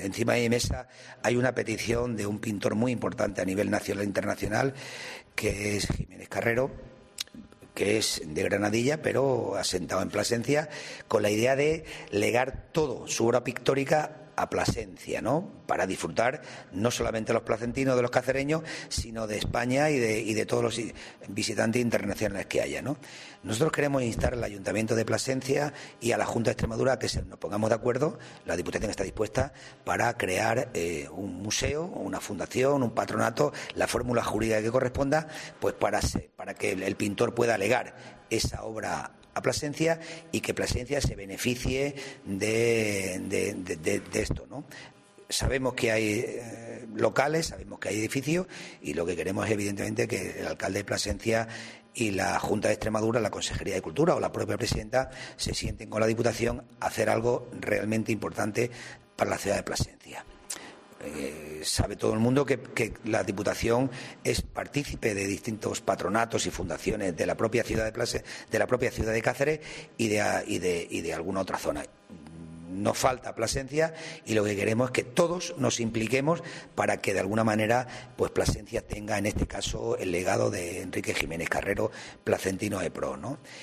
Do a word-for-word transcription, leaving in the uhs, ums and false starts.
encima de mi mesa hay una petición de un pintor muy importante a nivel nacional e internacional, que es Jiménez Carrero, que es de Granadilla, pero asentado en Plasencia, con la idea de legar todo su obra pictórica a Plasencia, ¿no? Para disfrutar no solamente los placentinos, de los cacereños, sino de España y de, y de todos los visitantes internacionales que haya, ¿no? Nosotros queremos instar al Ayuntamiento de Plasencia y a la Junta de Extremadura que se, nos pongamos de acuerdo. La Diputación está dispuesta para crear eh, un museo, una fundación, un patronato, la fórmula jurídica que corresponda, pues para, para que el pintor pueda legar esa obra a Plasencia y que Plasencia se beneficie de, de, de, de, de esto, ¿no? Sabemos que hay eh, locales, sabemos que hay edificios, y lo que queremos es, evidentemente, que el alcalde de Plasencia y la Junta de Extremadura, la Consejería de Cultura o la propia presidenta se sienten con la Diputación a hacer algo realmente importante para la ciudad de Plasencia. Eh, sabe todo el mundo que, que la Diputación es partícipe de distintos patronatos y fundaciones de la propia ciudad de Plase, de la propia ciudad de Cáceres y de, y de, y de alguna otra zona. Nos falta Plasencia y lo que queremos es que todos nos impliquemos para que de alguna manera pues Plasencia tenga en este caso el legado de Enrique Jiménez Carrero, placentino E Pro, ¿no?